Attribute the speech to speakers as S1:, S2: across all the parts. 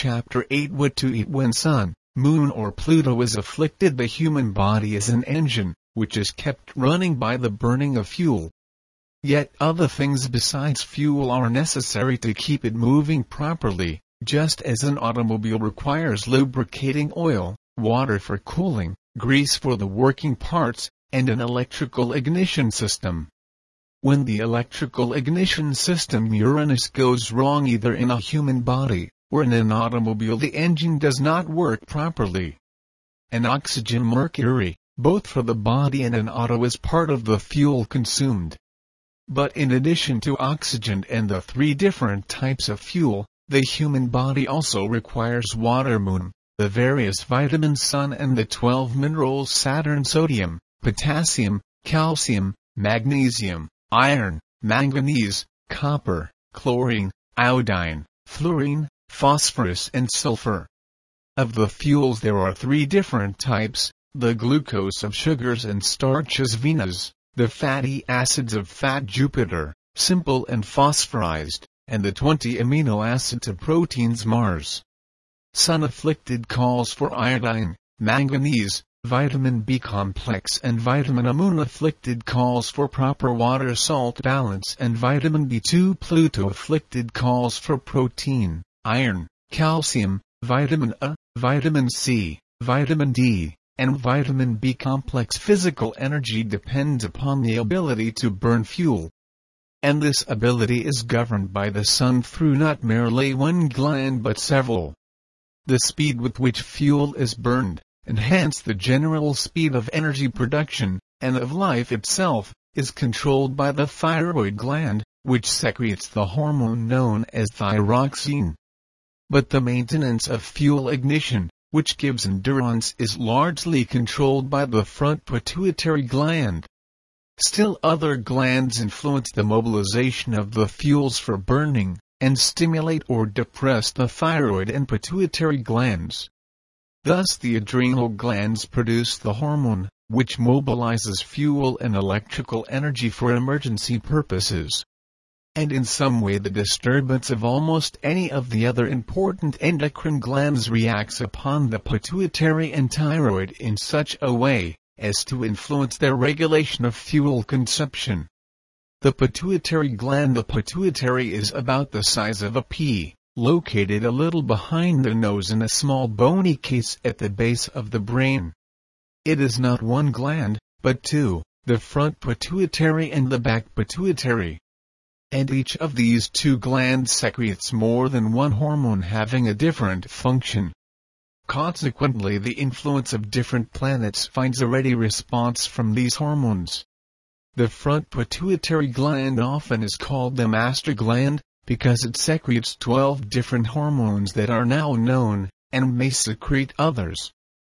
S1: Chapter 8. What to eat when Sun, Moon or Pluto is afflicted. The human body is an engine, which is kept running by the burning of fuel. Yet other things besides fuel are necessary to keep it moving properly, just as an automobile requires lubricating oil, water for cooling, grease for the working parts, and an electrical ignition system. When the electrical ignition system Uranus goes wrong either in a human body or in an automobile, the engine does not work properly. An oxygen mercury, both for the body and an auto, is part of the fuel consumed. But in addition to oxygen and the 3 different types of fuel, the human body also requires water, moon, the various vitamins sun, and the 12 minerals Saturn: sodium, potassium, calcium, magnesium, iron, manganese, copper, chlorine, iodine, fluorine, phosphorus and sulfur. Of the fuels there are 3 different types: the glucose of sugars and starches Venus, the fatty acids of fat Jupiter, simple and phosphorized, and the 20 amino acids of proteins Mars. Sun afflicted calls for iodine, manganese, vitamin B complex and vitamin A. Moon afflicted calls for proper water salt balance and vitamin B2. Pluto afflicted calls for protein, iron, calcium, vitamin A, vitamin C, vitamin D, and vitamin B complex. Physical energy depends upon the ability to burn fuel. And this ability is governed by the sun through not merely one gland but several. The speed with which fuel is burned, and hence the general speed of energy production, and of life itself, is controlled by the thyroid gland, which secretes the hormone known as thyroxine. But the maintenance of fuel ignition, which gives endurance, is largely controlled by the front pituitary gland. Still other glands influence the mobilization of the fuels for burning, and stimulate or depress the thyroid and pituitary glands. Thus the adrenal glands produce the hormone, which mobilizes fuel and electrical energy for emergency purposes. And in some way the disturbance of almost any of the other important endocrine glands reacts upon the pituitary and thyroid in such a way as to influence their regulation of fuel consumption. The pituitary gland. The pituitary is about the size of a pea, located a little behind the nose in a small bony case at the base of the brain. It is not one gland, but 2, the front pituitary and the back pituitary. And each of these 2 glands secretes more than one hormone having a different function. Consequently, the influence of different planets finds a ready response from these hormones. The front pituitary gland often is called the master gland, because it secretes 12 different hormones that are now known, and may secrete others.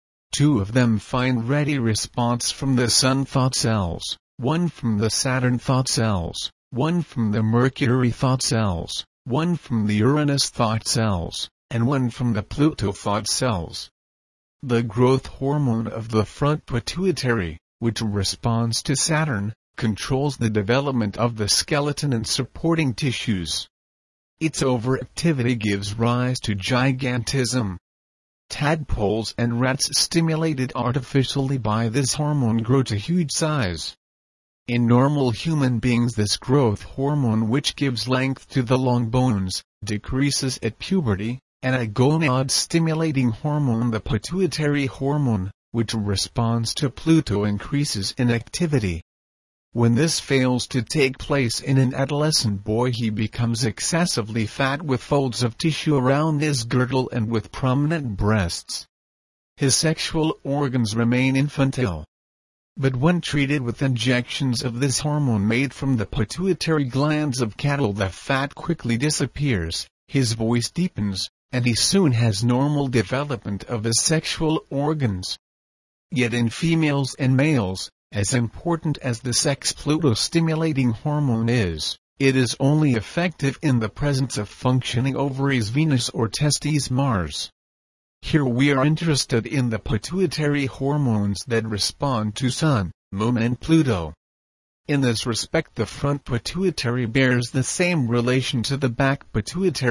S1: 2 of them find ready response from the Sun thought cells, 1 from the Saturn thought cells, 1 from the Mercury thought cells, 1 from the Uranus thought cells, and 1 from the Pluto thought cells. The growth hormone of the front pituitary, which responds to Saturn, controls the development of the skeleton and supporting tissues. Its overactivity gives rise to gigantism. Tadpoles and rats stimulated artificially by this hormone grow to huge size. In normal human beings, this growth hormone, which gives length to the long bones, decreases at puberty, and a gonad-stimulating hormone, the pituitary hormone, which responds to Pluto, increases in activity. When this fails to take place in an adolescent boy, he becomes excessively fat with folds of tissue around his girdle and with prominent breasts. His sexual organs remain infantile. But when treated with injections of this hormone made from the pituitary glands of cattle, the fat quickly disappears, his voice deepens, and he soon has normal development of his sexual organs. Yet in females and males, as important as the sex Pluto-stimulating hormone is, it is only effective in the presence of functioning ovaries Venus or testes Mars. Here we are interested in the pituitary hormones that respond to Sun, Moon and Pluto. In this respect, the front pituitary bears the same relation to the back pituitary,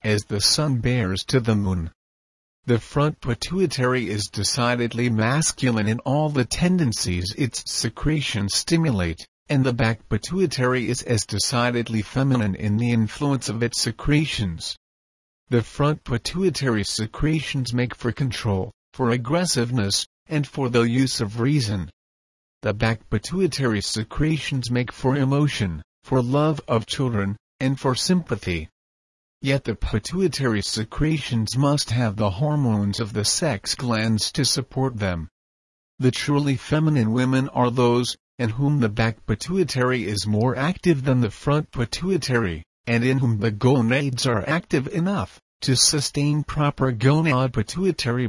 S1: as the sun bears to the moon. The front pituitary is decidedly masculine in all the tendencies its secretions stimulate, and the back pituitary is as decidedly feminine in the influence of its secretions. The front pituitary secretions make for control, for aggressiveness, and for the use of reason. The back pituitary secretions make for emotion, for love of children, and for sympathy. Yet the pituitary secretions must have the hormones of the sex glands to support them. The truly feminine women are those, in whom the back pituitary is more active than the front pituitary, and in whom the gonads are active enough to sustain proper gonad pituitary.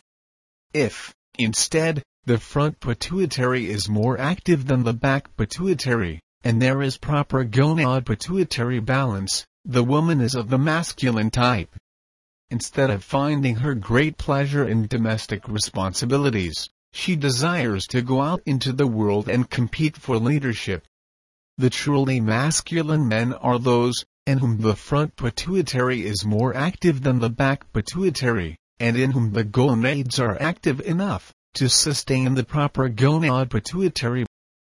S1: If, instead, the front pituitary is more active than the back pituitary, and there is proper gonad pituitary balance, the woman is of the masculine type. Instead of finding her great pleasure in domestic responsibilities, she desires to go out into the world and compete for leadership. The truly masculine men are those, in whom the front pituitary is more active than the back pituitary, and in whom the gonads are active enough to sustain the proper gonad pituitary.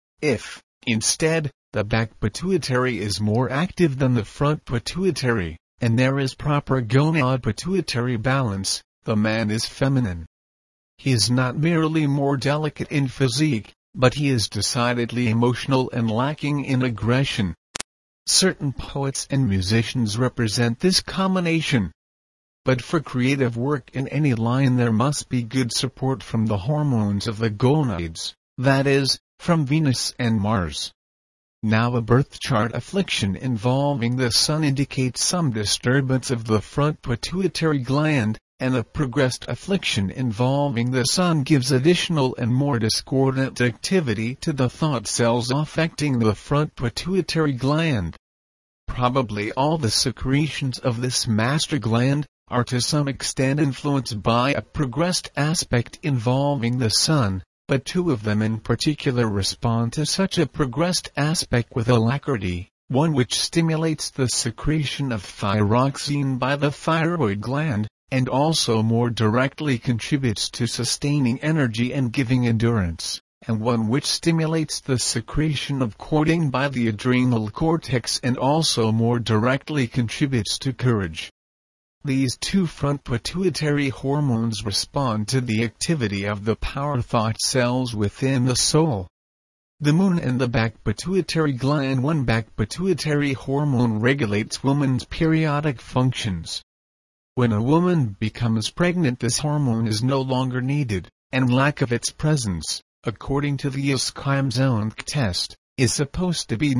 S1: If, instead, the back pituitary is more active than the front pituitary, and there is proper gonad pituitary balance, the man is feminine. He is not merely more delicate in physique, but he is decidedly emotional and lacking in aggression. Certain poets and musicians represent this combination. But for creative work in any line there must be good support from the hormones of the gonads, that is, from Venus and Mars. Now a birth chart affliction involving the sun indicates some disturbance of the front pituitary gland, and a progressed affliction involving the sun gives additional and more discordant activity to the thought cells affecting the front pituitary gland. Probably all the secretions of this master gland are to some extent influenced by a progressed aspect involving the sun, but two of them in particular respond to such a progressed aspect with alacrity, one which stimulates the secretion of thyroxine by the thyroid gland, and also more directly contributes to sustaining energy and giving endurance, and one which stimulates the secretion of cortisol by the adrenal cortex and also more directly contributes to courage. These two front pituitary hormones respond to the activity of the power thought cells within the soul. The moon and the back pituitary gland. One back pituitary hormone regulates woman's periodic functions. When a woman becomes pregnant, this hormone is no longer needed, and lack of its presence, according to the Eskimzonk test, is supposed to be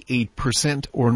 S1: 98% or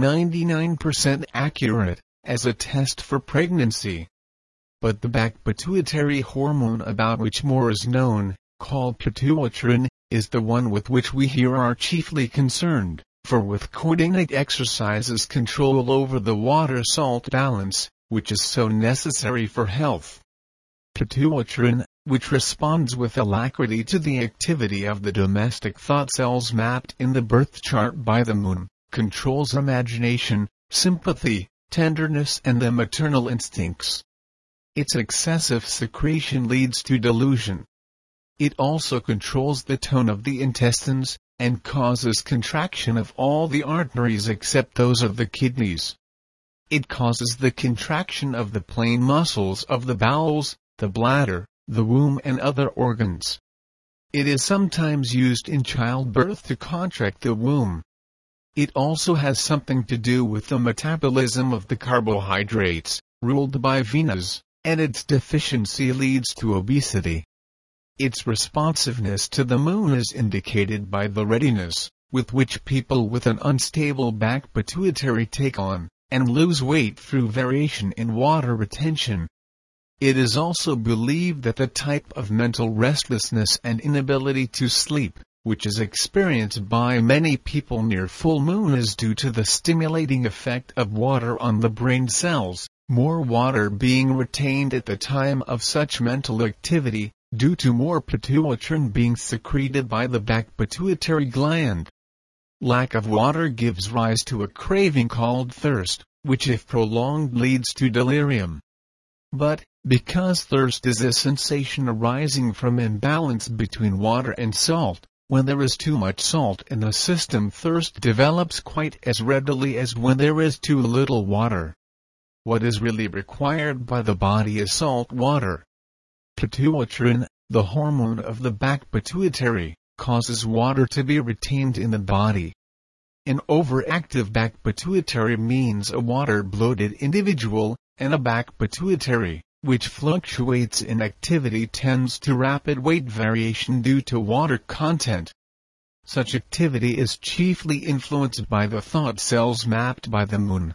S1: 99% accurate as a test for pregnancy. But the back pituitary hormone about which more is known, called pituitrin, is the one with which we here are chiefly concerned, for with coordinate exercises control over the water-salt balance, which is so necessary for health. Pituitrin, which responds with alacrity to the activity of the domestic thought cells mapped in the birth chart by the moon, controls imagination, sympathy, tenderness and the maternal instincts. Its excessive secretion leads to delusion. It also controls the tone of the intestines, and causes contraction of all the arteries except those of the kidneys. It causes the contraction of the plain muscles of the bowels, the bladder, the womb and other organs. It is sometimes used in childbirth to contract the womb. It also has something to do with the metabolism of the carbohydrates, ruled by Venus, and its deficiency leads to obesity. Its responsiveness to the moon is indicated by the readiness with which people with an unstable back pituitary take on and lose weight through variation in water retention. It is also believed that the type of mental restlessness and inability to sleep, which is experienced by many people near full moon, is due to the stimulating effect of water on the brain cells, more water being retained at the time of such mental activity, due to more pituitrin being secreted by the back pituitary gland. Lack of water gives rise to a craving called thirst, which if prolonged leads to delirium. But, because thirst is a sensation arising from imbalance between water and salt, when there is too much salt in the system, thirst develops quite as readily as when there is too little water. What is really required by the body is salt water. Pituitrin, the hormone of the back pituitary, causes water to be retained in the body. An overactive back pituitary means a water-bloated individual, and a back pituitary, which fluctuates in activity, tends to rapid weight variation due to water content. Such activity is chiefly influenced by the thought cells mapped by the moon.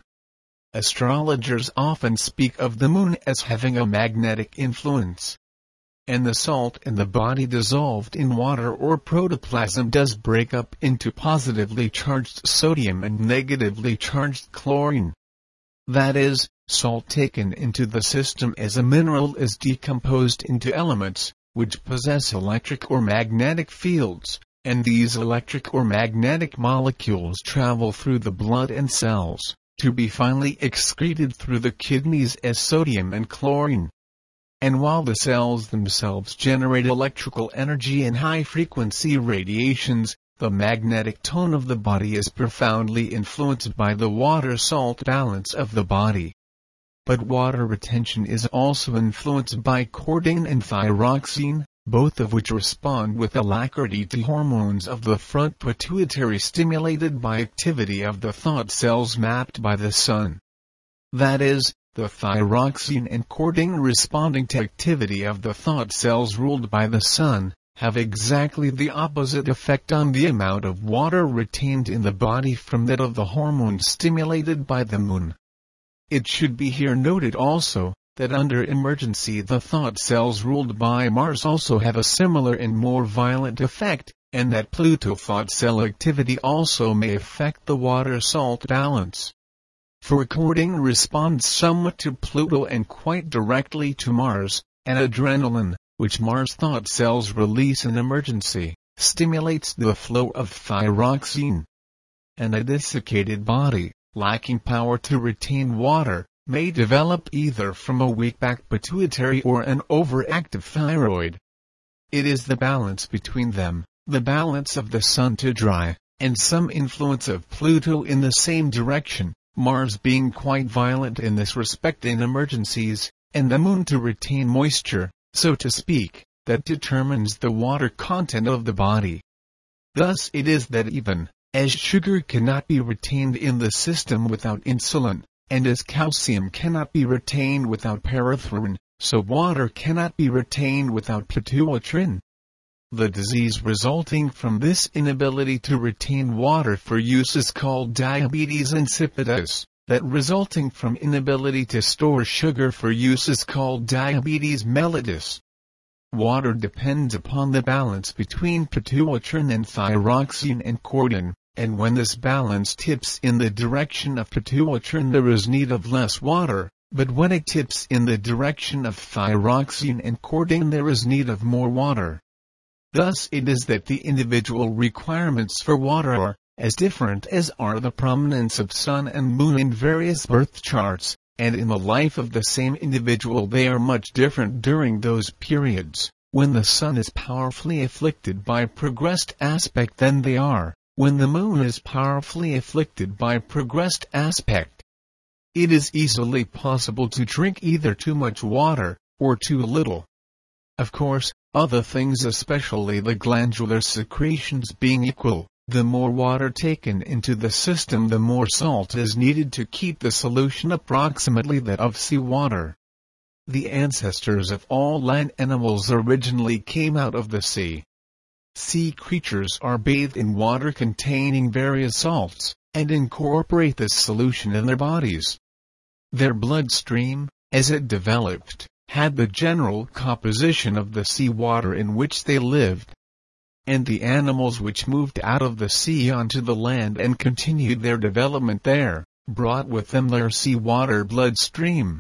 S1: Astrologers often speak of the moon as having a magnetic influence. And the salt in the body dissolved in water or protoplasm does break up into positively charged sodium and negatively charged chlorine. That is, salt taken into the system as a mineral is decomposed into elements, which possess electric or magnetic fields, and these electric or magnetic molecules travel through the blood and cells, to be finally excreted through the kidneys as sodium and chlorine. And while the cells themselves generate electrical energy and high-frequency radiations, the magnetic tone of the body is profoundly influenced by the water-salt balance of the body. But water retention is also influenced by chordin and thyroxine, both of which respond with alacrity to hormones of the front pituitary stimulated by activity of the thought cells mapped by the sun. That is, the thyroxine and chordin responding to activity of the thought cells ruled by the sun, have exactly the opposite effect on the amount of water retained in the body from that of the hormone stimulated by the moon. It should be here noted also, that under emergency the thought cells ruled by Mars also have a similar and more violent effect, and that Pluto thought cell activity also may affect the water-salt balance. For chordin responds somewhat to Pluto and quite directly to Mars, and adrenaline, which Mars thought cells release in emergency, stimulates the flow of thyroxine. And a desiccated body, lacking power to retain water, may develop either from a weak back pituitary or an overactive thyroid. It is the balance between them, the balance of the sun to dry, and some influence of Pluto in the same direction, Mars being quite violent in this respect in emergencies, and the moon to retain moisture, so to speak, that determines the water content of the body. Thus it is that even as sugar cannot be retained in the system without insulin, and as calcium cannot be retained without parathyroid, so water cannot be retained without pituitrin. The disease resulting from this inability to retain water for use is called diabetes insipidus. That resulting from inability to store sugar for use is called diabetes mellitus. Water depends upon the balance between pituitrin and thyroxine and chordin, and when this balance tips in the direction of pituitrin there is need of less water, but when it tips in the direction of thyroxine and chordin there is need of more water. Thus it is that the individual requirements for water are as different as are the prominence of sun and moon in various birth charts, and in the life of the same individual they are much different during those periods, when the sun is powerfully afflicted by progressed aspect than they are, when the moon is powerfully afflicted by progressed aspect. It is easily possible to drink either too much water, or too little. Of course, other things, especially the glandular secretions, being equal, the more water taken into the system the more salt is needed to keep the solution approximately that of seawater. The ancestors of all land animals originally came out of the sea. Sea creatures are bathed in water containing various salts, and incorporate this solution in their bodies. Their bloodstream, as it developed, had the general composition of the sea water in which they lived. And the animals which moved out of the sea onto the land and continued their development there, brought with them their sea water bloodstream.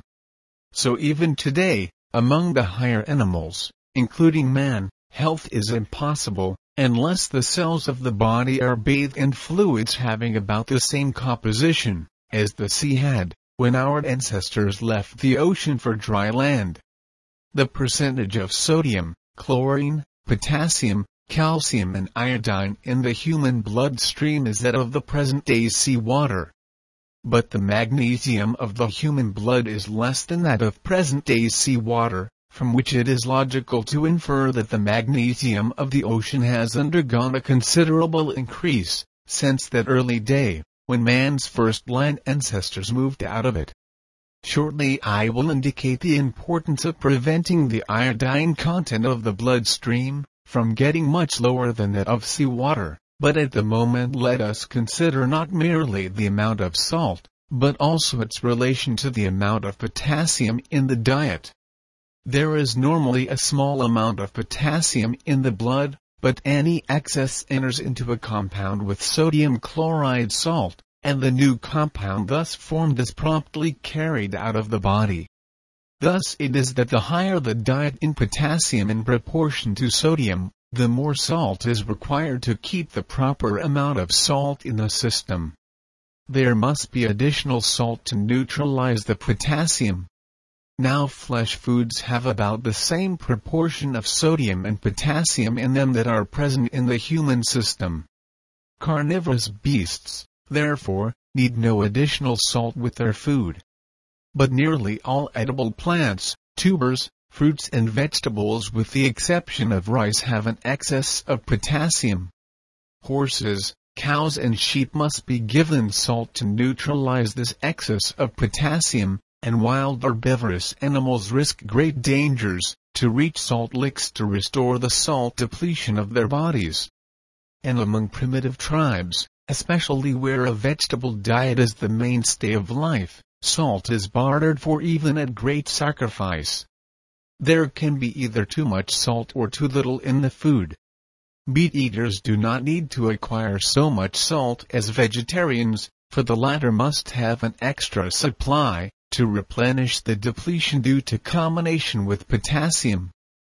S1: So even today, among the higher animals, including man, health is impossible, unless the cells of the body are bathed in fluids having about the same composition as the sea had, when our ancestors left the ocean for dry land. The percentage of sodium, chlorine, potassium, calcium and iodine in the human bloodstream is that of the present-day seawater. But the magnesium of the human blood is less than that of present-day seawater, from which it is logical to infer that the magnesium of the ocean has undergone a considerable increase, since that early day, when man's first land ancestors moved out of it. Shortly I will indicate the importance of preventing the iodine content of the bloodstream from getting much lower than that of seawater, but at the moment let us consider not merely the amount of salt, but also its relation to the amount of potassium in the diet. There is normally a small amount of potassium in the blood, but any excess enters into a compound with sodium chloride salt, and the new compound thus formed is promptly carried out of the body. Thus it is that the higher the diet in potassium in proportion to sodium, the more salt is required to keep the proper amount of salt in the system. There must be additional salt to neutralize the potassium. Now flesh foods have about the same proportion of sodium and potassium in them that are present in the human system. Carnivorous beasts, therefore, need no additional salt with their food. But nearly all edible plants, tubers, fruits and vegetables with the exception of rice have an excess of potassium. Horses, cows and sheep must be given salt to neutralize this excess of potassium, and wild herbivorous animals risk great dangers to reach salt licks to restore the salt depletion of their bodies. And among primitive tribes, especially where a vegetable diet is the mainstay of life, salt is bartered for even at great sacrifice. There can be either too much salt or too little in the food. Meat eaters do not need to acquire so much salt as vegetarians, for the latter must have an extra supply to replenish the depletion due to combination with potassium.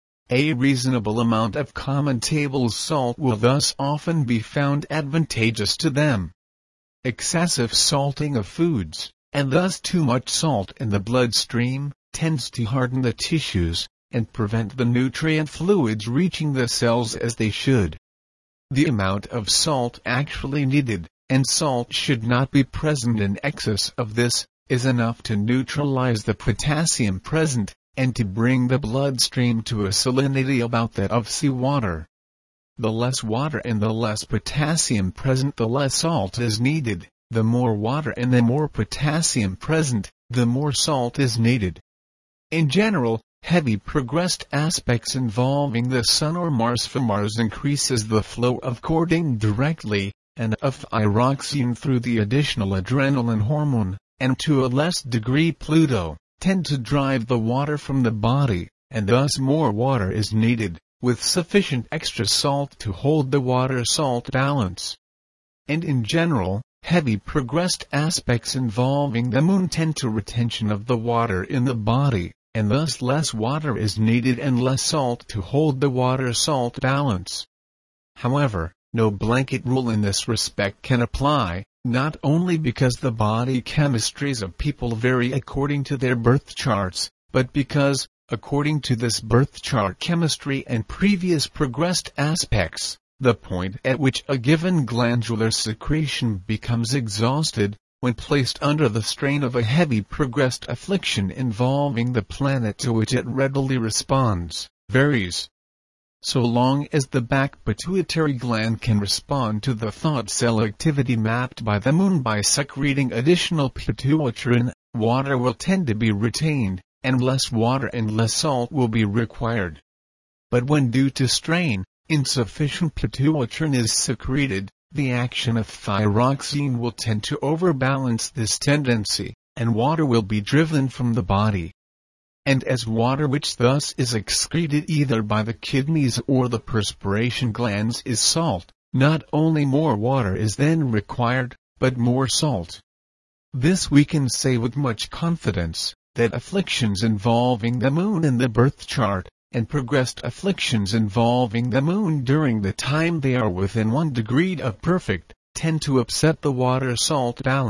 S1: A reasonable amount of common table salt will thus often be found advantageous to them. Excessive salting of foods, and thus too much salt in the bloodstream, tends to harden the tissues, and prevent the nutrient fluids reaching the cells as they should. The amount of salt actually needed, and salt should not be present in excess of this, is enough to neutralize the potassium present, and to bring the bloodstream to a salinity about that of seawater. The less water and the less potassium present, the less salt is needed. The more water and the more potassium present, the more salt is needed. In general, heavy progressed aspects involving the Sun or Mars for Mars increases the flow of cortisol directly, and of thyroxine through the additional adrenaline hormone, and to a less degree Pluto, tend to drive the water from the body, and thus more water is needed, with sufficient extra salt to hold the water-salt balance. And in general, heavy progressed aspects involving the Moon tend to retention of the water in the body, and thus less water is needed and less salt to hold the water-salt balance. However, no blanket rule in this respect can apply, not only because the body chemistries of people vary according to their birth charts, but because, according to this birth chart chemistry and previous progressed aspects, the point at which a given glandular secretion becomes exhausted, when placed under the strain of a heavy progressed affliction involving the planet to which it readily responds, varies. So long as the back pituitary gland can respond to the thought cell activity mapped by the Moon by secreting additional pituitrin, water will tend to be retained, and less water and less salt will be required. But when due to strain, insufficient pituitrin is secreted, the action of thyroxine will tend to overbalance this tendency, and water will be driven from the body. And as water which thus is excreted either by the kidneys or the perspiration glands is salt, not only more water is then required, but more salt. This we can say with much confidence, that afflictions involving the Moon in the birth chart, and progressed afflictions involving the Moon during the time they are within 1 degree of perfect, tend to upset the water-salt balance,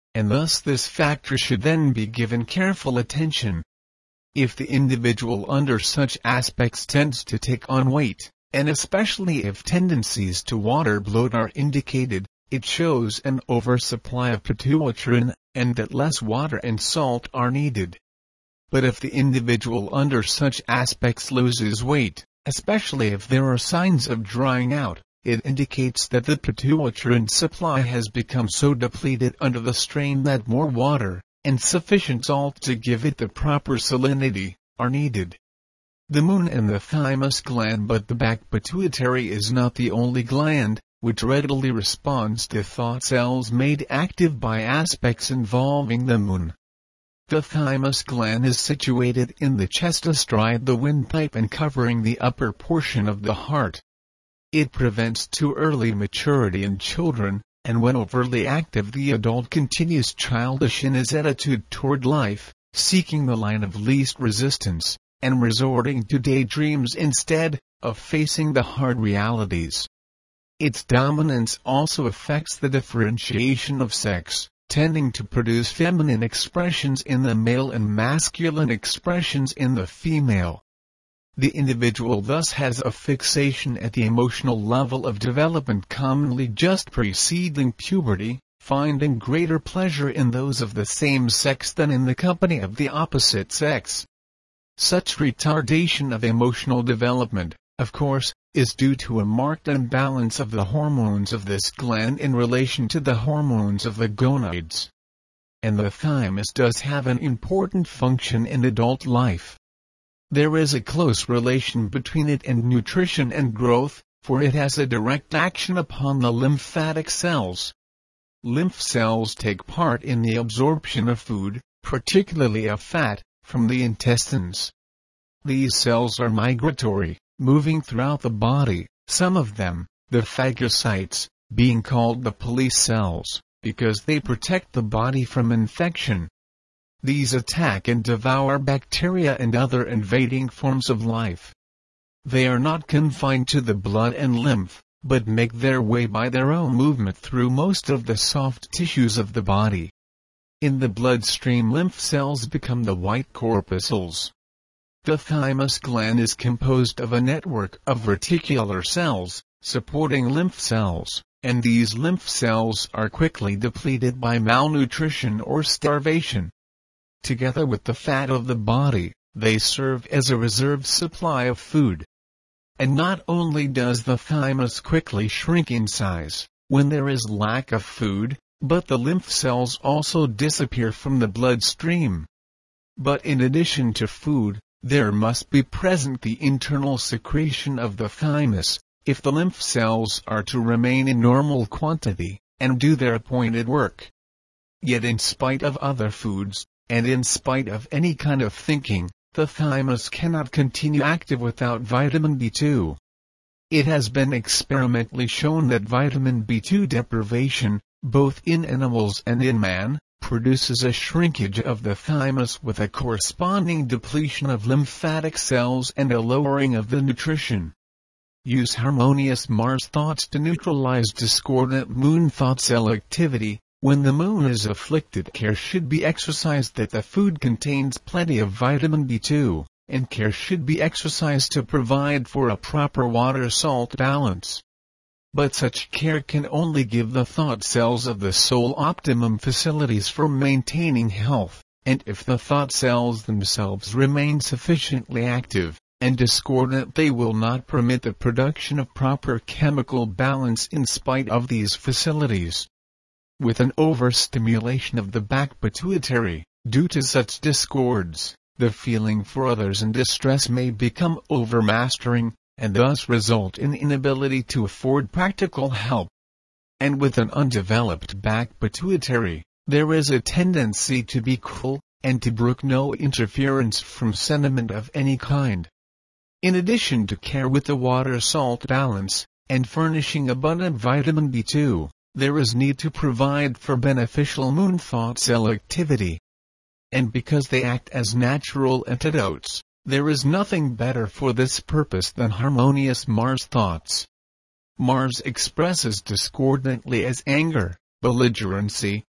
S1: and thus this factor should then be given careful attention. If the individual under such aspects tends to take on weight, and especially if tendencies to water bloat are indicated, it shows an oversupply of pituitrin, and that less water and salt are needed. But if the individual under such aspects loses weight, especially if there are signs of drying out, it indicates that the pituitrin supply has become so depleted under the strain that more water, and sufficient salt to give it the proper salinity, are needed. The moon and the thymus gland. But the back pituitary is not the only gland which readily responds to thought cells made active by aspects involving the moon. The thymus gland is situated in the chest astride the windpipe and covering the upper portion of the heart. It prevents too early maturity in children, and when overly active the adult continues childish in his attitude toward life, seeking the line of least resistance, and resorting to daydreams instead of facing the hard realities. Its dominance also affects the differentiation of sex, tending to produce feminine expressions in the male and masculine expressions in the female. The individual thus has a fixation at the emotional level of development commonly just preceding puberty, finding greater pleasure in those of the same sex than in the company of the opposite sex. Such retardation of emotional development, of course, is due to a marked imbalance of the hormones of this gland in relation to the hormones of the gonads. And the thymus does have an important function in adult life. There is a close relation between it and nutrition and growth, for it has a direct action upon the lymphatic cells. Lymph cells take part in the absorption of food, particularly of fat, from the intestines. These cells are migratory, moving throughout the body, some of them, the phagocytes, being called the police cells, because they protect the body from infection. These attack and devour bacteria and other invading forms of life. They are not confined to the blood and lymph, but make their way by their own movement through most of the soft tissues of the body. In the bloodstream, lymph cells become the white corpuscles. The thymus gland is composed of a network of reticular cells, supporting lymph cells, and these lymph cells are quickly depleted by malnutrition or starvation. Together with the fat of the body, they serve as a reserve supply of food. And not only does the thymus quickly shrink in size when there is lack of food, but the lymph cells also disappear from the bloodstream. But in addition to food, there must be present the internal secretion of the thymus, if the lymph cells are to remain in normal quantity, and do their appointed work. Yet in spite of other foods, and in spite of any kind of thinking, the thymus cannot continue active without vitamin B2. It has been experimentally shown that vitamin B2 deprivation, both in animals and in man, produces a shrinkage of the thymus with a corresponding depletion of lymphatic cells and a lowering of the nutrition. Use harmonious Mars thoughts to neutralize discordant moon thought cell activity. When the moon is afflicted, care should be exercised that the food contains plenty of vitamin B2, and care should be exercised to provide for a proper water-salt balance. But such care can only give the thought cells of the soul optimum facilities for maintaining health, and if the thought cells themselves remain sufficiently active and discordant, they will not permit the production of proper chemical balance in spite of these facilities. With an overstimulation of the back pituitary, due to such discords, the feeling for others in distress may become overmastering, and thus result in inability to afford practical help. And with an undeveloped back pituitary, there is a tendency to be cruel, and to brook no interference from sentiment of any kind. In addition to care with the water-salt balance, and furnishing abundant vitamin B2, there is need to provide for beneficial moon thought cell activity. And because they act as natural antidotes, there is nothing better for this purpose than harmonious Mars thoughts. Mars expresses discordantly as anger, belligerency,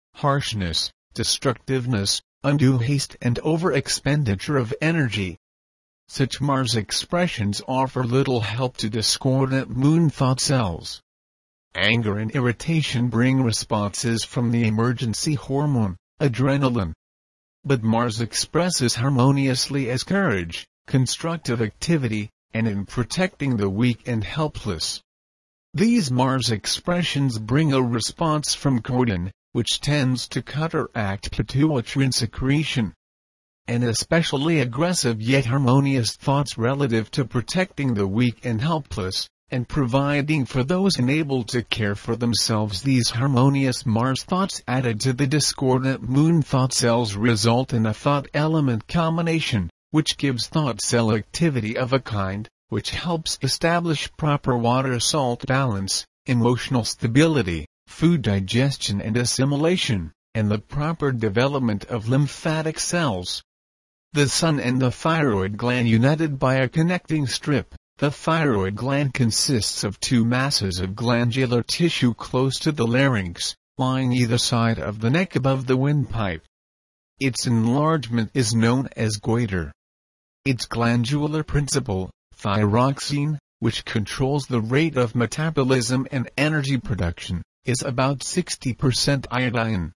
S1: harshness, destructiveness, undue haste and over-expenditure of energy. Such Mars expressions offer little help to discordant moon thought cells. Anger and irritation bring responses from the emergency hormone, adrenaline. But Mars expresses harmoniously as courage, constructive activity, and in protecting the weak and helpless. These Mars expressions bring a response from cortisol, which tends to counteract pituitary secretion. And especially aggressive yet harmonious thoughts relative to protecting the weak and helpless, and providing for those unable to care for themselves. These harmonious Mars thoughts added to the discordant moon thought cells result in a thought-element combination, which gives thought cell activity of a kind, which helps establish proper water-salt balance, emotional stability, food digestion and assimilation, and the proper development of lymphatic cells. The sun and the thyroid gland united by a connecting strip. The thyroid gland consists of two masses of glandular tissue close to the larynx, lying either side of the neck above the windpipe. Its enlargement is known as goiter. Its glandular principle, thyroxine, which controls the rate of metabolism and energy production, is about 60% iodine.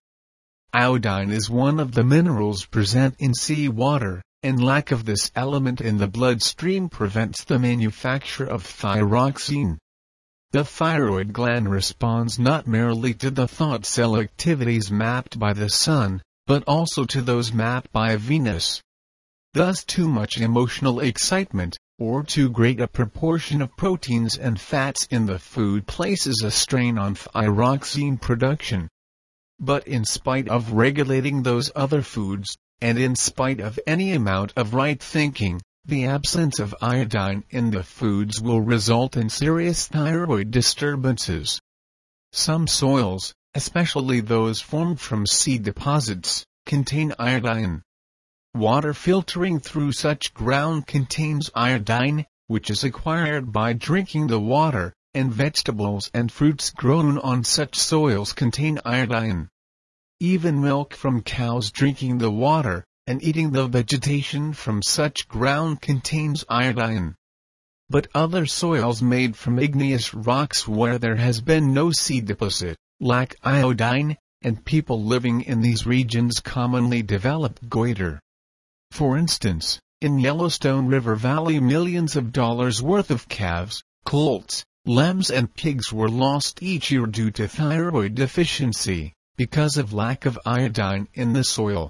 S1: Iodine is one of the minerals present in seawater, and lack of this element in the bloodstream prevents the manufacture of thyroxine. The thyroid gland responds not merely to the thought cell activities mapped by the Sun, but also to those mapped by Venus. Thus too much emotional excitement, or too great a proportion of proteins and fats in the food places a strain on thyroxine production. But in spite of regulating those other foods, and in spite of any amount of right thinking, the absence of iodine in the foods will result in serious thyroid disturbances. Some soils, especially those formed from seed deposits, contain iodine. Water filtering through such ground contains iodine, which is acquired by drinking the water, and vegetables and fruits grown on such soils contain iodine. Even milk from cows drinking the water, and eating the vegetation from such ground contains iodine. But other soils made from igneous rocks where there has been no seed deposit, lack iodine, and people living in these regions commonly develop goiter. For instance, in Yellowstone River Valley millions of dollars worth of calves, colts, lambs and pigs were lost each year due to thyroid deficiency, because of lack of iodine in the soil.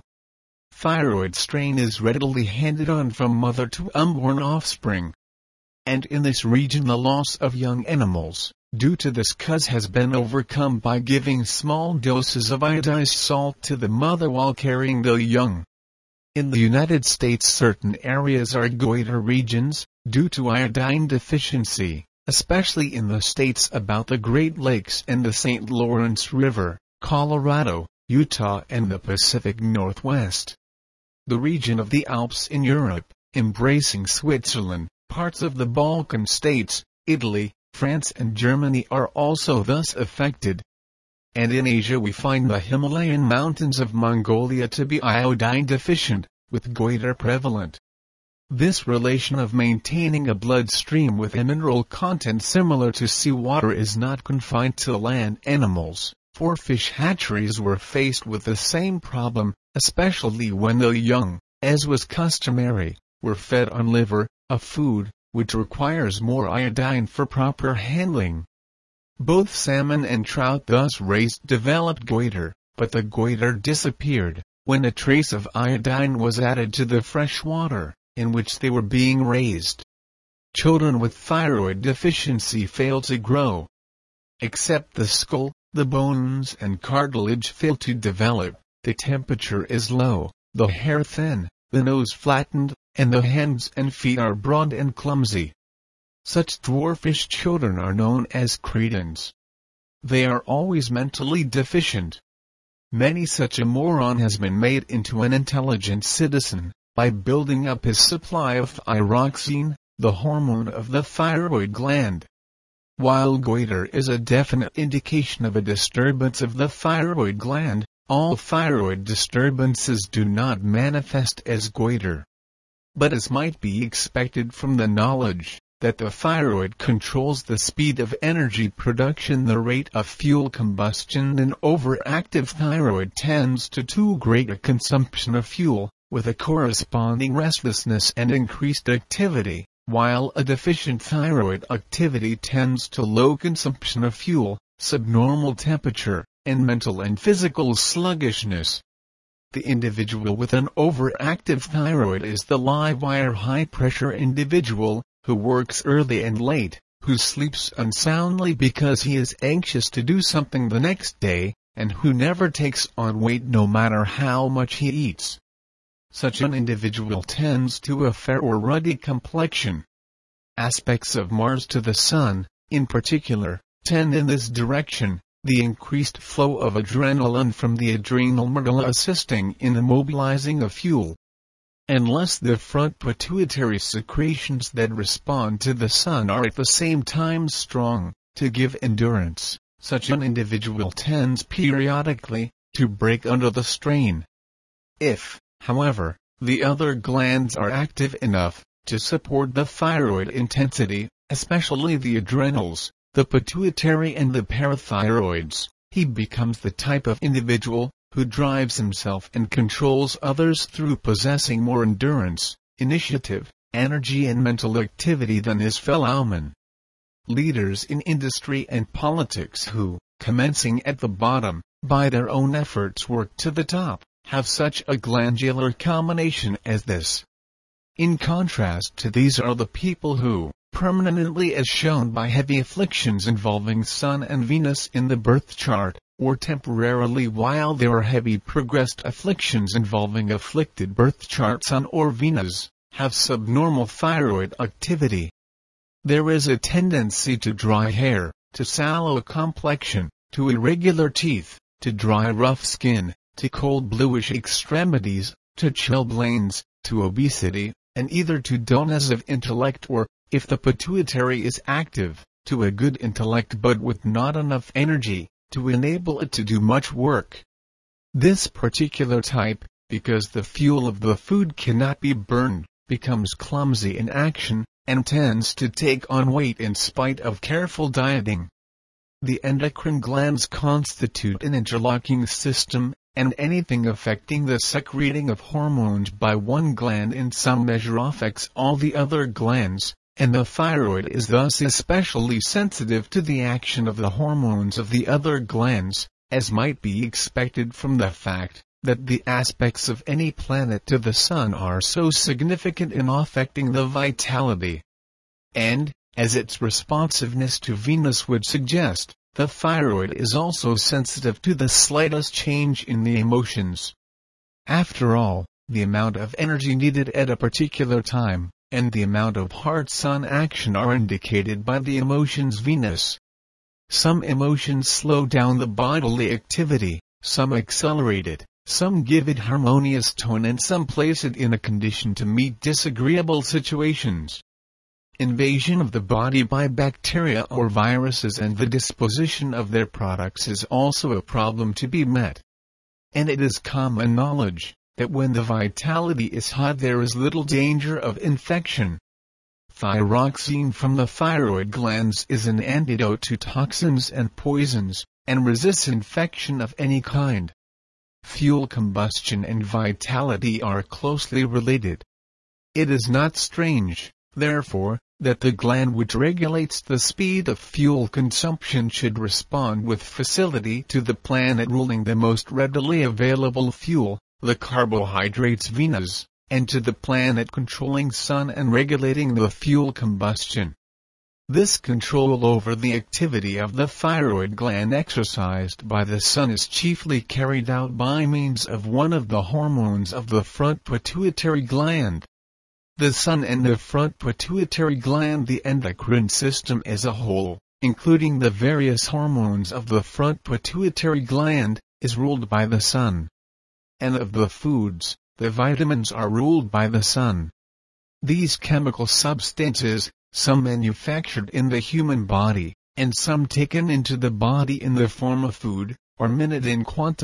S1: Thyroid strain is readily handed on from mother to unborn offspring. And in this region the loss of young animals, due to this cause has been overcome by giving small doses of iodized salt to the mother while carrying the young. In the United States certain areas are goiter regions, due to iodine deficiency, especially in the states about the Great Lakes and the St. Lawrence River, Colorado, Utah and the Pacific Northwest. The region of the Alps in Europe, embracing Switzerland, parts of the Balkan states, Italy, France and Germany are also thus affected. And in Asia we find the Himalayan mountains of Mongolia to be iodine deficient, with goiter prevalent. This relation of maintaining a bloodstream with a mineral content similar to seawater is not confined to land animals, for fish hatcheries were faced with the same problem, especially when the young, as was customary, were fed on liver, a food which requires more iodine for proper handling. Both salmon and trout thus raised developed goiter, but the goiter disappeared when a trace of iodine was added to the fresh water in which they were being raised. Children with thyroid deficiency fail to grow. Except the skull, the bones and cartilage fail to develop, the temperature is low, the hair thin, the nose flattened, and the hands and feet are broad and clumsy. Such dwarfish children are known as cretins. They are always mentally deficient. Many such a moron has been made into an intelligent citizen, by building up his supply of thyroxine, the hormone of the thyroid gland. While goiter is a definite indication of a disturbance of the thyroid gland, all thyroid disturbances do not manifest as goiter. But as might be expected from the knowledge that the thyroid controls the speed of energy production, the rate of fuel combustion, an overactive thyroid tends to too great a consumption of fuel, with a corresponding restlessness and increased activity, while a deficient thyroid activity tends to low consumption of fuel, subnormal temperature, and mental and physical sluggishness. The individual with an overactive thyroid is the live-wire high-pressure individual, who works early and late, who sleeps unsoundly because he is anxious to do something the next day, and who never takes on weight no matter how much he eats. Such an individual tends to a fair or ruddy complexion. Aspects of Mars to the Sun, in particular, tend in this direction, the increased flow of adrenaline from the adrenal medulla assisting in the mobilizing of fuel. Unless the front pituitary secretions that respond to the Sun are at the same time strong, to give endurance, such an individual tends periodically to break under the strain. If, however, the other glands are active enough to support the thyroid intensity, especially the adrenals, the pituitary and the parathyroids, he becomes the type of individual who drives himself and controls others through possessing more endurance, initiative, energy and mental activity than his fellowmen. Leaders in industry and politics who, commencing at the bottom, by their own efforts work to the top, have such a glandular combination as this. In contrast to these are the people who, permanently as shown by heavy afflictions involving Sun and Venus in the birth chart, or temporarily while there are heavy progressed afflictions involving afflicted birth chart Sun or Venus, have subnormal thyroid activity. There is a tendency to dry hair, to sallow complexion, to irregular teeth, to dry rough skin, to cold bluish extremities, to chilblains, to obesity, and either to dullness of intellect or, if the pituitary is active, to a good intellect but with not enough energy to enable it to do much work. This particular type, because the fuel of the food cannot be burned, becomes clumsy in action, and tends to take on weight in spite of careful dieting. The endocrine glands constitute an interlocking system, and anything affecting the secreting of hormones by one gland in some measure affects all the other glands, and the thyroid is thus especially sensitive to the action of the hormones of the other glands, as might be expected from the fact that the aspects of any planet to the Sun are so significant in affecting the vitality. And, as its responsiveness to Venus would suggest, the thyroid is also sensitive to the slightest change in the emotions. After all, the amount of energy needed at a particular time, and the amount of heart-sun action are indicated by the emotions Venus. Some emotions slow down the bodily activity, some accelerate it, some give it harmonious tone and some place it in a condition to meet disagreeable situations. Invasion of the body by bacteria or viruses and the disposition of their products is also a problem to be met. And it is common knowledge that when the vitality is high there is little danger of infection. Thyroxine from the thyroid glands is an antidote to toxins and poisons, and resists infection of any kind. Fuel combustion and vitality are closely related. It is not strange, therefore, that the gland which regulates the speed of fuel consumption should respond with facility to the planet ruling the most readily available fuel, the carbohydrates Venus, and to the planet controlling Sun and regulating the fuel combustion. This control over the activity of the thyroid gland exercised by the Sun is chiefly carried out by means of one of the hormones of the front pituitary gland. The Sun and the front pituitary gland, the endocrine system as a whole, including the various hormones of the front pituitary gland, is ruled by the Sun. And of the foods, the vitamins are ruled by the Sun. These chemical substances, some manufactured in the human body, and some taken into the body in the form of food, are minute in quantity,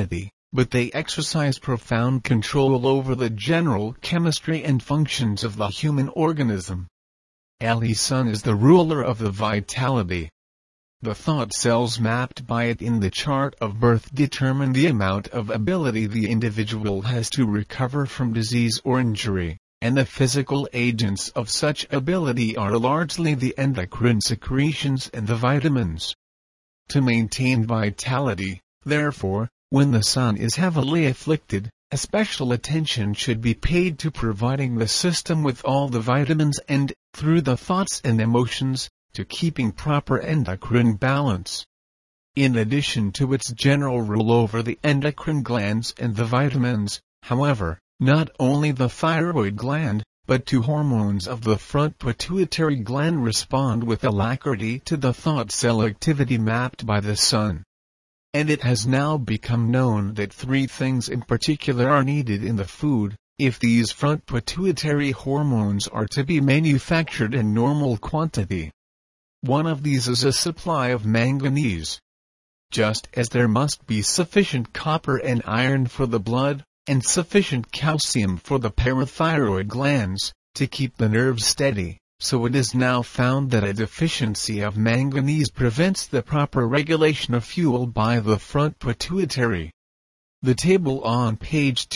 S1: but they exercise profound control over the general chemistry and functions of the human organism. Ali-Sun is the ruler of the vitality. The thought cells mapped by it in the chart of birth determine the amount of ability the individual has to recover from disease or injury, and the physical agents of such ability are largely the endocrine secretions and the vitamins. To maintain vitality, therefore, when the sun is heavily afflicted, special attention should be paid to providing the system with all the vitamins and, through the thoughts and emotions, to keeping proper endocrine balance. In addition to its general rule over the endocrine glands and the vitamins, however, not only the thyroid gland, but two hormones of the front pituitary gland respond with alacrity to the thought cell activity mapped by the sun. And it has now become known that three things in particular are needed in the food, if these front pituitary hormones are to be manufactured in normal quantity. One of these is a supply of manganese. Just as there must be sufficient copper and iron for the blood, and sufficient calcium for the parathyroid glands, to keep the nerves steady, so it is now found that a deficiency of manganese prevents the proper regulation of fuel by the front pituitary. The table on page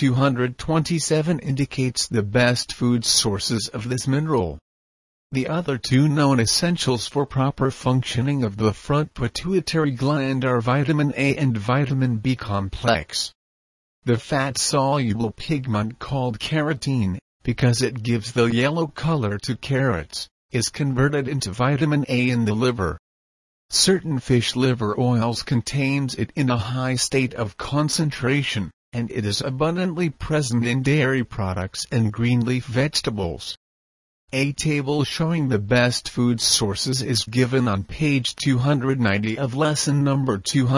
S1: 227 indicates the best food sources of this mineral. The other two known essentials for proper functioning of the front pituitary gland are vitamin A and vitamin B complex. The fat-soluble pigment called carotene, because it gives the yellow color to carrots, is converted into vitamin A in the liver. Certain fish liver oils contains it in a high state of concentration, and it is abundantly present in dairy products and green leaf vegetables. A table showing the best food sources is given on page 290 of lesson number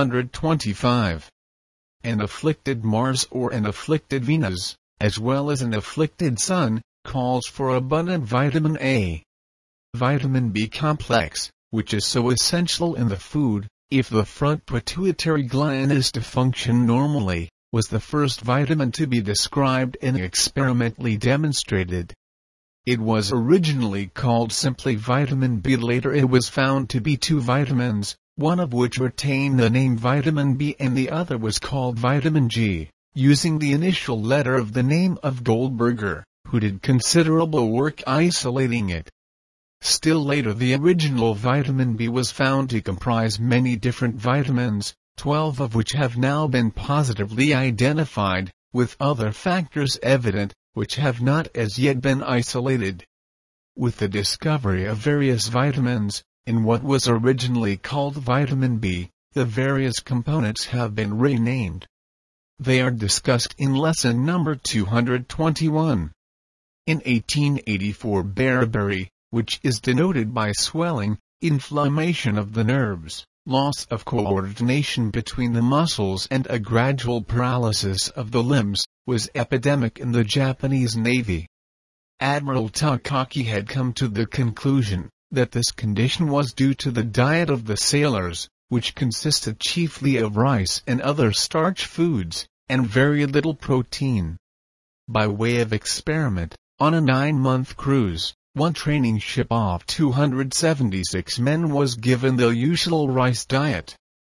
S1: 225. An afflicted Mars or an afflicted Venus, as well as an afflicted Sun, calls for abundant vitamin A. Vitamin B complex, which is so essential in the food, if the front pituitary gland is to function normally, was the first vitamin to be described and experimentally demonstrated. It was originally called simply vitamin B. Later it was found to be two vitamins, one of which retained the name vitamin B and the other was called vitamin G, using the initial letter of the name of Goldberger, who did considerable work isolating it. Still later the original vitamin B was found to comprise many different vitamins, 12 of which have now been positively identified, with other factors evident, which have not as yet been isolated. With the discovery of various vitamins, in what was originally called vitamin B, the various components have been renamed. They are discussed in lesson number 221. In 1884 beriberi, which is denoted by swelling, inflammation of the nerves, loss of coordination between the muscles and a gradual paralysis of the limbs, was epidemic in the Japanese Navy. Admiral Takaki had come to the conclusion that this condition was due to the diet of the sailors, which consisted chiefly of rice and other starch foods, and very little protein. By way of experiment, on a 9-month cruise, one training ship of 276 men was given the usual rice diet.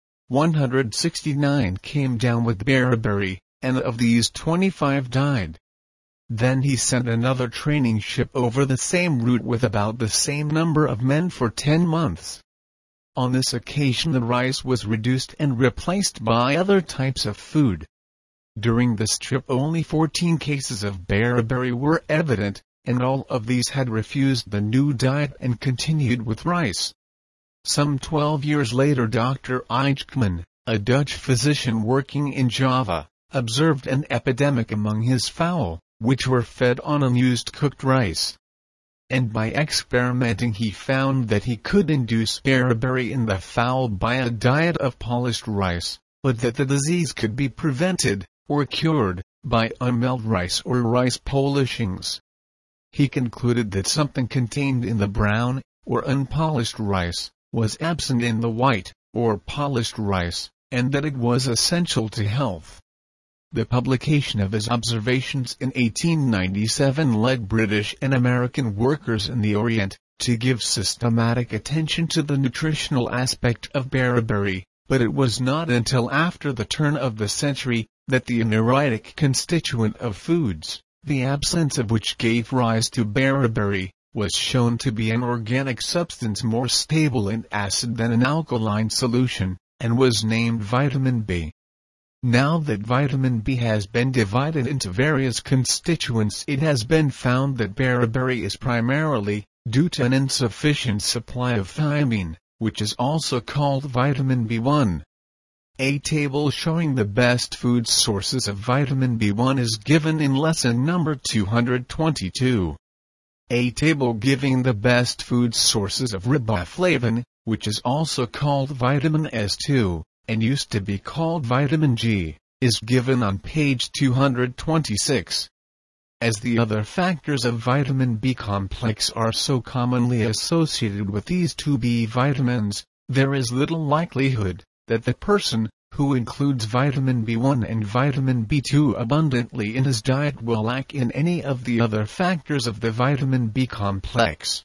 S1: 169 came down with beriberi, and of these 25 died. Then he sent another training ship over the same route with about the same number of men for 10 months. On this occasion the rice was reduced and replaced by other types of food. During this trip only 14 cases of beriberi were evident, and all of these had refused the new diet and continued with rice. Some 12 years later Dr. Eichmann, a Dutch physician working in Java, observed an epidemic among his fowl, which were fed on unused cooked rice. And by experimenting he found that he could induce beriberi in the fowl by a diet of polished rice, but that the disease could be prevented, or cured, by unmilled rice or rice polishings. He concluded that something contained in the brown, or unpolished rice, was absent in the white, or polished rice, and that it was essential to health. The publication of his observations in 1897 led British and American workers in the Orient to give systematic attention to the nutritional aspect of beriberi, but it was not until after the turn of the century that the neuritic constituent of foods, the absence of which gave rise to beriberi, was shown to be an organic substance more stable in acid than an alkaline solution, and was named vitamin B. Now that vitamin B has been divided into various constituents, it has been found that beriberi is primarily due to an insufficient supply of thiamine, which is also called vitamin B1. A table showing the best food sources of vitamin B1 is given in lesson number 222. A table giving the best food sources of riboflavin, which is also called vitamin S2, and used to be called vitamin G, is given on page 226. As the other factors of vitamin B complex are so commonly associated with these two B vitamins, there is little likelihood that the person who includes vitamin B1 and vitamin B2 abundantly in his diet will lack in any of the other factors of the vitamin B complex.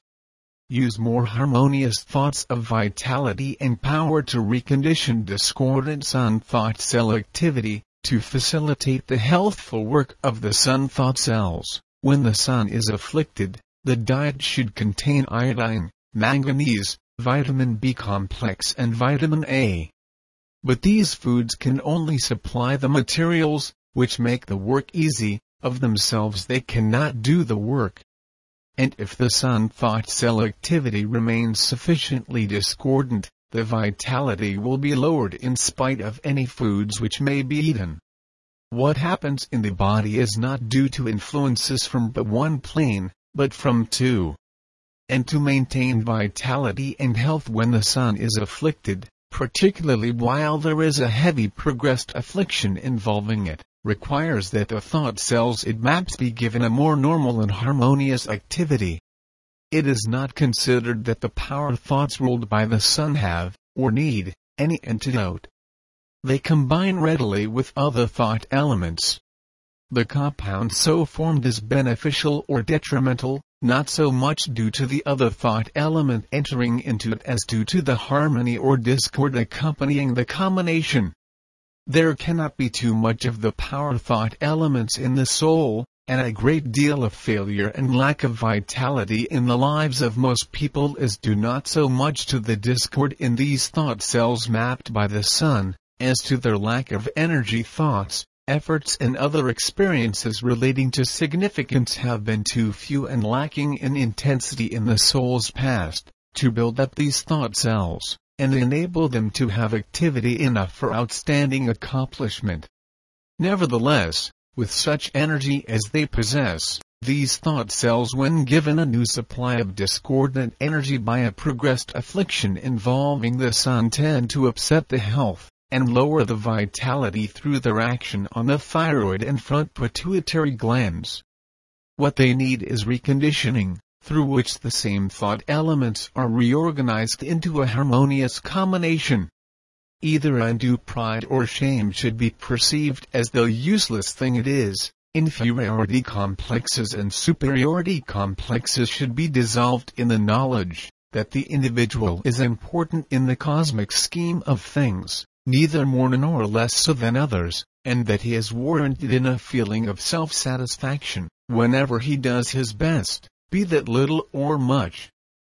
S1: Use more harmonious thoughts of vitality and power to recondition discordant sun thought cell activity, to facilitate the healthful work of the sun thought cells. When the sun is afflicted, the diet should contain iodine, manganese, vitamin B complex and vitamin A. But these foods can only supply the materials, which make the work easy. Of themselves they cannot do the work. And if the sun thought cell activity remains sufficiently discordant, the vitality will be lowered in spite of any foods which may be eaten. What happens in the body is not due to influences from but one plane, but from two. And to maintain vitality and health when the sun is afflicted, particularly while there is a heavy progressed affliction involving it, requires that the thought cells it maps be given a more normal and harmonious activity. It is not considered that the power thoughts ruled by the sun have, or need, any antidote. They combine readily with other thought elements. The compound so formed is beneficial or detrimental, not so much due to the other thought element entering into it as due to the harmony or discord accompanying the combination. There cannot be too much of the power thought elements in the soul, and a great deal of failure and lack of vitality in the lives of most people is due not so much to the discord in these thought cells mapped by the sun, as to their lack of energy. Thoughts, efforts and other experiences relating to significance have been too few and lacking in intensity in the soul's past, to build up these thought cells and enable them to have activity enough for outstanding accomplishment. Nevertheless, with such energy as they possess, these thought cells, when given a new supply of discordant energy by a progressed affliction involving the sun, tend to upset the health, and lower the vitality through their action on the thyroid and front pituitary glands. What they need is reconditioning, through which the same thought elements are reorganized into a harmonious combination. Either undue pride or shame should be perceived as the useless thing it is. Inferiority complexes and superiority complexes should be dissolved in the knowledge that the individual is important in the cosmic scheme of things, neither more nor less so than others, and that he is warranted in a feeling of self-satisfaction whenever he does his best, be that little or much.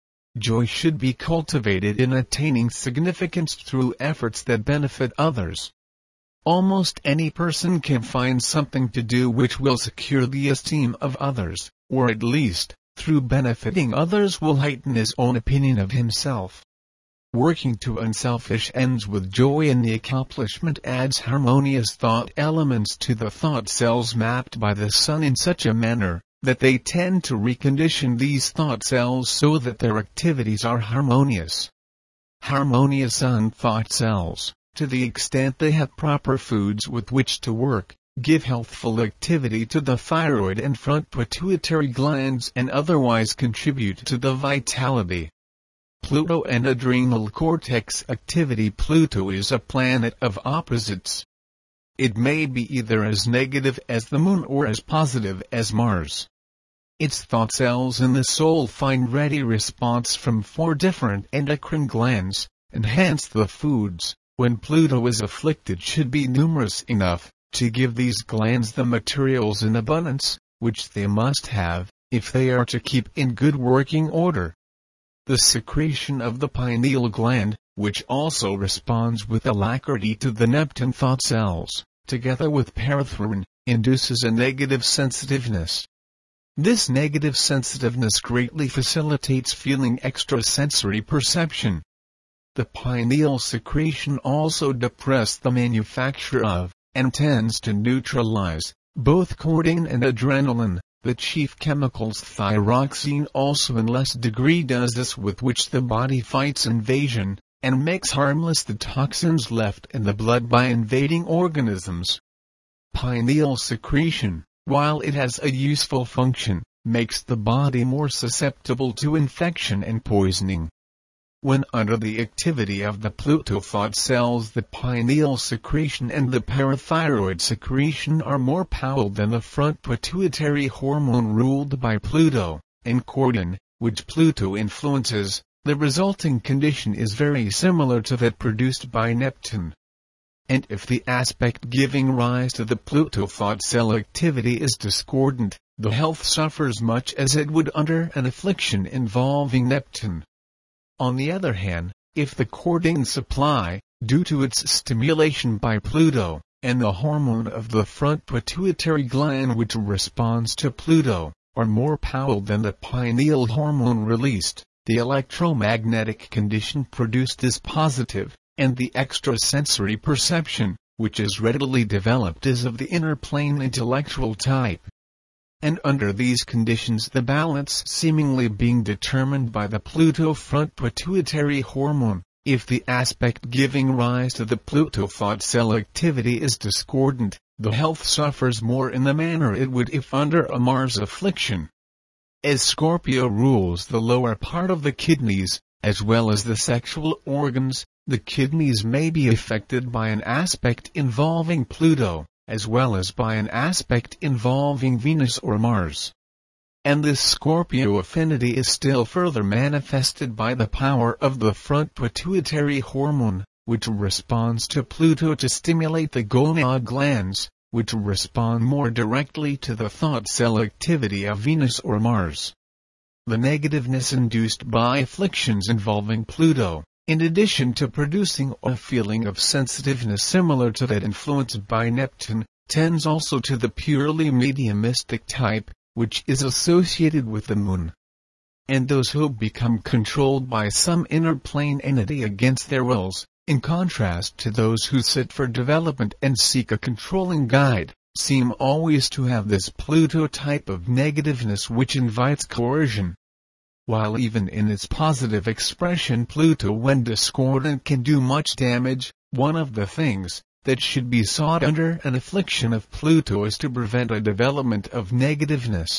S1: Joy should be cultivated in attaining significance through efforts that benefit others. Almost any person can find something to do which will secure the esteem of others, or at least, through benefiting others, will heighten his own opinion of himself. Working to unselfish ends with joy in the accomplishment adds harmonious thought elements to the thought cells mapped by the sun in such a manner that they tend to recondition these thought cells so that their activities are harmonious. Harmonious thought cells, to the extent they have proper foods with which to work, give healthful activity to the thyroid and front pituitary glands and otherwise contribute to the vitality. Pluto and adrenal cortex activity. Pluto is a planet of opposites. It may be either as negative as the Moon or as positive as Mars. Its thought cells in the soul find ready response from 4 different endocrine glands, and hence the foods, when Pluto is afflicted, should be numerous enough to give these glands the materials in abundance, which they must have, if they are to keep in good working order. The secretion of the pineal gland, which also responds with alacrity to the Neptune thought cells, together with perithrin, induces a negative sensitiveness. This negative sensitiveness greatly facilitates feeling extrasensory perception. The pineal secretion also depresses the manufacture of, and tends to neutralize, both cortisol and adrenaline, the chief chemicals. Thyroxine also in less degree does this, with which the body fights invasion, and makes harmless the toxins left in the blood by invading organisms. Pineal secretion, while it has a useful function, makes the body more susceptible to infection and poisoning. When under the activity of the Pluto thought cells, the pineal secretion and the parathyroid secretion are more powerful than the front pituitary hormone ruled by Pluto, and cortisol, which Pluto influences. The resulting condition is very similar to that produced by Neptune. And if the aspect giving rise to the Pluto thought cell activity is discordant, the health suffers much as it would under an affliction involving Neptune. On the other hand, if the cortisol supply, due to its stimulation by Pluto, and the hormone of the front pituitary gland which responds to Pluto, are more powerful than the pineal hormone released, the electromagnetic condition produced is positive, and the extrasensory perception, which is readily developed, is of the inner plane intellectual type. And under these conditions, the balance seemingly being determined by the Pluto front pituitary hormone, if the aspect giving rise to the Pluto thought cell activity is discordant, the health suffers more in the manner it would if under a Mars affliction. As Scorpio rules the lower part of the kidneys, as well as the sexual organs, the kidneys may be affected by an aspect involving Pluto, as well as by an aspect involving Venus or Mars. And this Scorpio affinity is still further manifested by the power of the front pituitary hormone, which responds to Pluto to stimulate the gonad glands, which respond more directly to the thought cell activity of Venus or Mars. The negativeness induced by afflictions involving Pluto, in addition to producing a feeling of sensitiveness similar to that influenced by Neptune, tends also to the purely mediumistic type, which is associated with the Moon. And those who become controlled by some inner plane entity against their wills, in contrast to those who sit for development and seek a controlling guide, seem always to have this Pluto type of negativeness which invites coercion. While even in its positive expression Pluto when discordant can do much damage, one of the things that should be sought under an affliction of Pluto is to prevent a development of negativeness.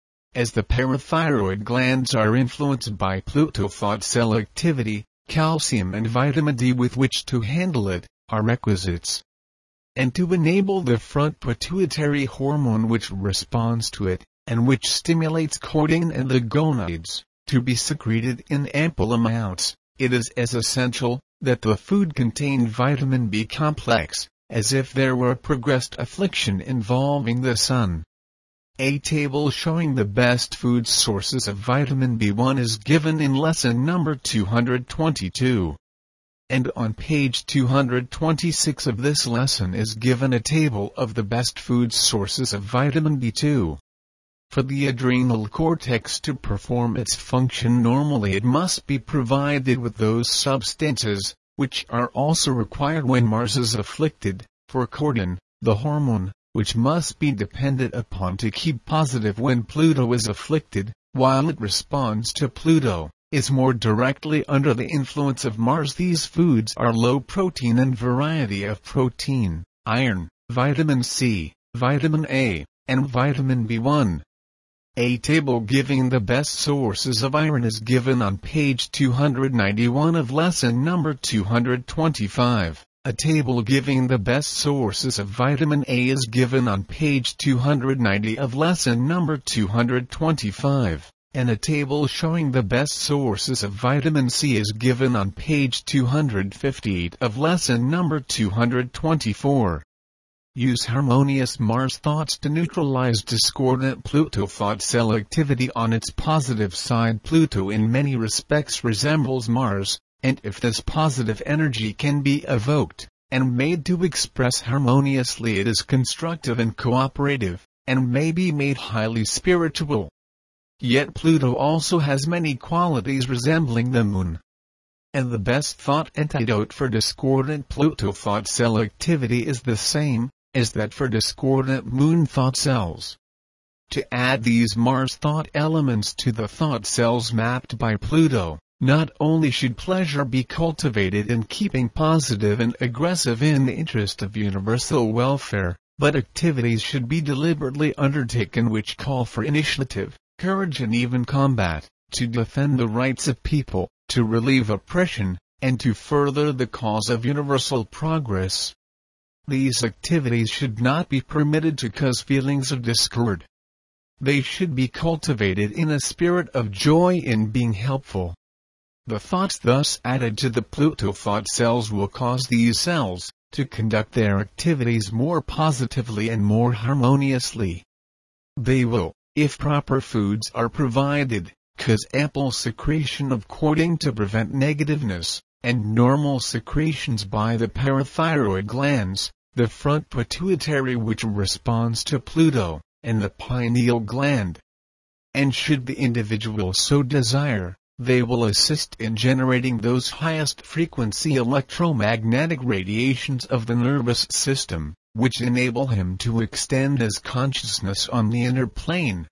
S1: As the parathyroid glands are influenced by Pluto thought cell activity, calcium and vitamin D with which to handle it, are requisites. And to enable the front pituitary hormone which responds to it, and which stimulates cortisol and the gonads, to be secreted in ample amounts, it is as essential that the food contain vitamin B complex, as if there were a progressed affliction involving the Sun. A table showing the best food sources of vitamin B1 is given in lesson number 222. And on page 226 of this lesson is given a table of the best food sources of vitamin B2. For the adrenal cortex to perform its function normally, it must be provided with those substances, which are also required when Mars is afflicted, for cortisol, the hormone, which must be depended upon to keep positive when Pluto is afflicted, while it responds to Pluto, is more directly under the influence of Mars. These foods are low protein and variety of protein, iron, vitamin C, vitamin A, and vitamin B1. A table giving the best sources of iron is given on page 291 of lesson number 225. A table giving the best sources of vitamin A is given on page 290 of lesson number 225, and a table showing the best sources of vitamin C is given on page 258 of lesson number 224. Use harmonious Mars thoughts to neutralize discordant Pluto thought cell activity on its positive side. Pluto in many respects resembles Mars, and if this positive energy can be evoked, and made to express harmoniously, it is constructive and cooperative, and may be made highly spiritual. Yet Pluto also has many qualities resembling the Moon. And the best thought antidote for discordant Pluto thought cell activity is the same as that for discordant Moon thought cells. To add these Mars thought elements to the thought cells mapped by Pluto, not only should pleasure be cultivated in keeping positive and aggressive in the interest of universal welfare, but activities should be deliberately undertaken which call for initiative, courage and even combat, to defend the rights of people, to relieve oppression, and to further the cause of universal progress. These activities should not be permitted to cause feelings of discord. They should be cultivated in a spirit of joy in being helpful. The thoughts thus added to the Pluto thought cells will cause these cells to conduct their activities more positively and more harmoniously. They will, if proper foods are provided, cause ample secretion of cortisol to prevent negativeness, and normal secretions by the parathyroid glands, the front pituitary which responds to Pluto, and the pineal gland. And should the individual so desire, they will assist in generating those highest frequency electromagnetic radiations of the nervous system, which enable him to extend his consciousness on the inner plane,